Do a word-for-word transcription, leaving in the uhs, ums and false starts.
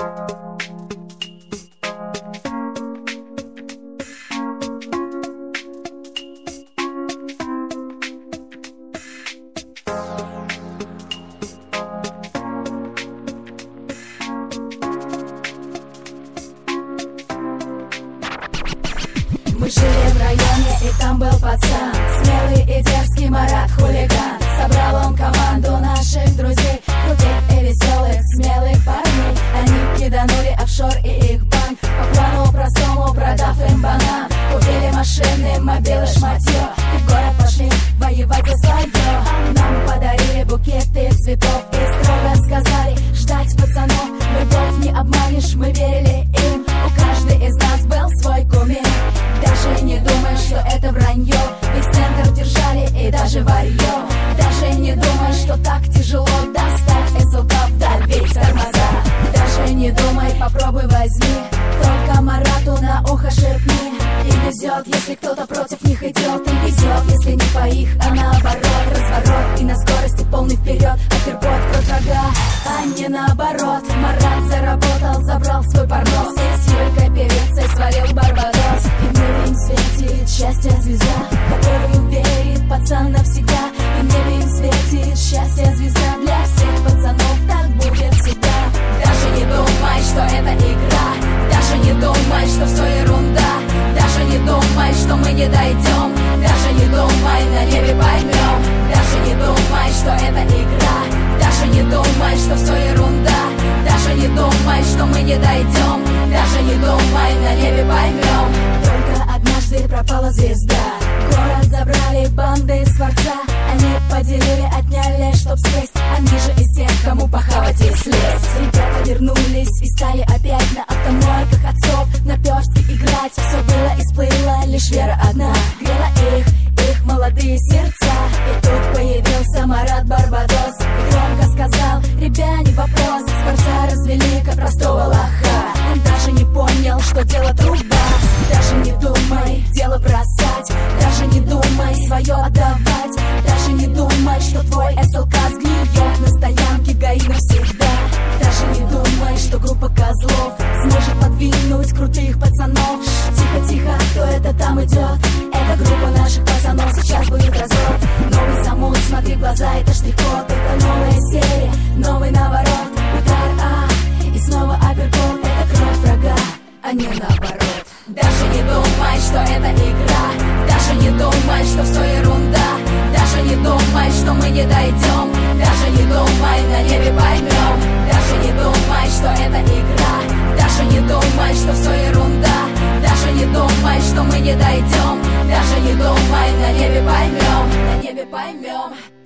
Мы жили в районе, и там был пацан, смелый и дерзкий Марат хулиган. Собрал он команду наших друзей, крутых и веселых, смелых парней. Они киданули офшор и их банк, по плану простому продав им банан. Купили машины, мобилы, шматье, и в город пошли воевать за свое. Нам подарили букеты цветов и строго сказали ждать пацанов. Любовь не обманешь, мы верили им, у каждой из нас был свой кумир. Даже не думай, что это вранье, весь центр держали и даже варье. Даже не думай, что так тяжело достать эс эл ка вдаль, ведь тормоза. Даже не думай, попробуй возьми, только Марату на ухо шепни. И везет, если кто-то против них идет, и везет, если не по их, а наоборот. Разворот и на скорости полный вперед, апперкот, кровь врага, а не наоборот. Марат заработал, забрал свой парнос, и с Юлькой певицей сварил барбадос. И в небе им светит счастье звезда, в которую верит пацан навсегда. И в небе им светит счастье звезда, для всех пацанов так будет всегда. Даже не думай, что это игра, даже не думай, что все ерунда. Даже не думай, что мы не дойдем, даже не думай, на небе поймем. Даже не думай, что это игра, даже не думай, что все ерунда. Даже не думай, что мы не дойдем, даже не думай, на небе поймем. Только однажды пропала звезда, город забрали банды из Скворца. Они поделили, отняли, чтоб съесть, они же из тех, кому похавать и слезть. Ребята вернулись и стали опять на автомойках отцов наперстки играть. Все было и сплыло, лишь вера одна грела их, их молодые сердца. И тут появился Марат Барбадос и громко сказал: ребя, не вопрос, Скворца развели, как простого лоха. Он даже не понял, что дело труба. Даже не думай дело бросать, даже не думай свое отдавать. Даже не думай, что твой эс эл ка сгниет на стоянке ГАИ навсегда. Даже не думай, что группа козлов сможет подвинуть крутых пацанов. Тихо-тихо, кто это там идет? Это группа наших пацанов, сейчас будет развод. Новый замут, смотри в глаза, это штрих-код. Это новая серия, новый наворот. Удар, а, и снова апперкот. Это кровь врага, а не наоборот. Даже не думай, что это игра, даже не думай, что все ерунда. Даже не думай, что мы не дойдем, даже не думай, на небе поймем. Даже не думай, что это игра, даже не думай, что все ерунда. Даже не думай, что мы не дойдем, даже не думай, на небе поймем, на небе поймем.